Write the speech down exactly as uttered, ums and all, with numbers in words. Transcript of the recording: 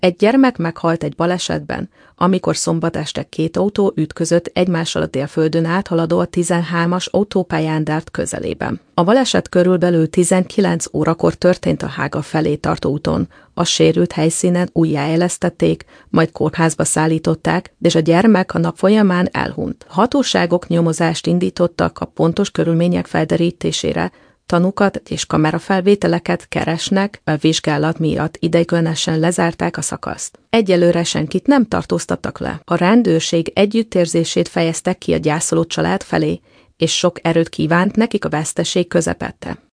Egy gyermek meghalt egy balesetben, amikor szombat este két autó ütközött egymással a Délföldön áthaladó a tizenhármas autópályán Dart közelében. A baleset körülbelül tizenkilenc órakor történt a Hága felé tartó úton. A sérült helyszínen újjáélesztették, majd kórházba szállították, és a gyermek a nap folyamán elhunyt. Hatóságok nyomozást indítottak a pontos körülmények felderítésére, tanúkat és kamerafelvételeket keresnek, a vizsgálat miatt ideiglenesen lezárták a szakaszt. Egyelőre senkit nem tartóztattak le. A rendőrség együttérzését fejezte ki a gyászoló család felé, és sok erőt kívánt nekik a veszteség közepette.